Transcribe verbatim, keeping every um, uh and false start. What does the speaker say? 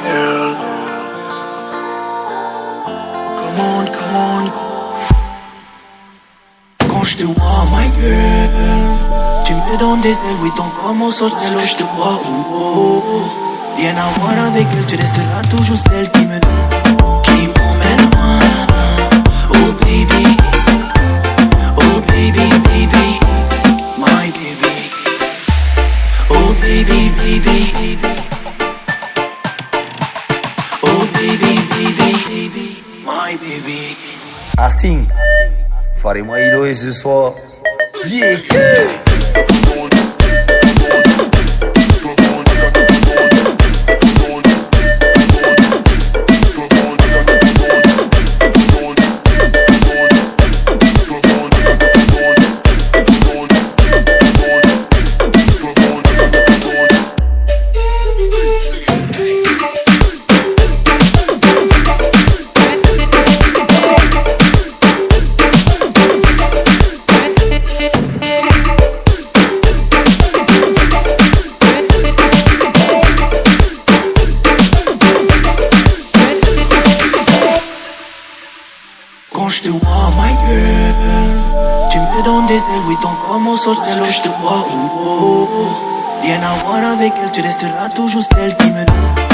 girl. Come on, come on. Quand je te vois, my girl, tu me donnes des ailes, oui, ton corps mon sorcier, je te vois, oh, oh, oh. Rien à voir avec elle, tu resteras toujours celle qui me qui m'emmène loin. Oh baby, oh baby, baby, my baby. Oh baby, baby, baby. Oh baby, baby, baby, my baby. Assim, faremo a hilo esse só. Yeah, yeah. Quand je te vois, my girl, tu me donnes des ailes, oui, ton corps mon sorcier, je te vois, oh, oh, oh. Rien à voir avec elle, tu resteras toujours celle qui me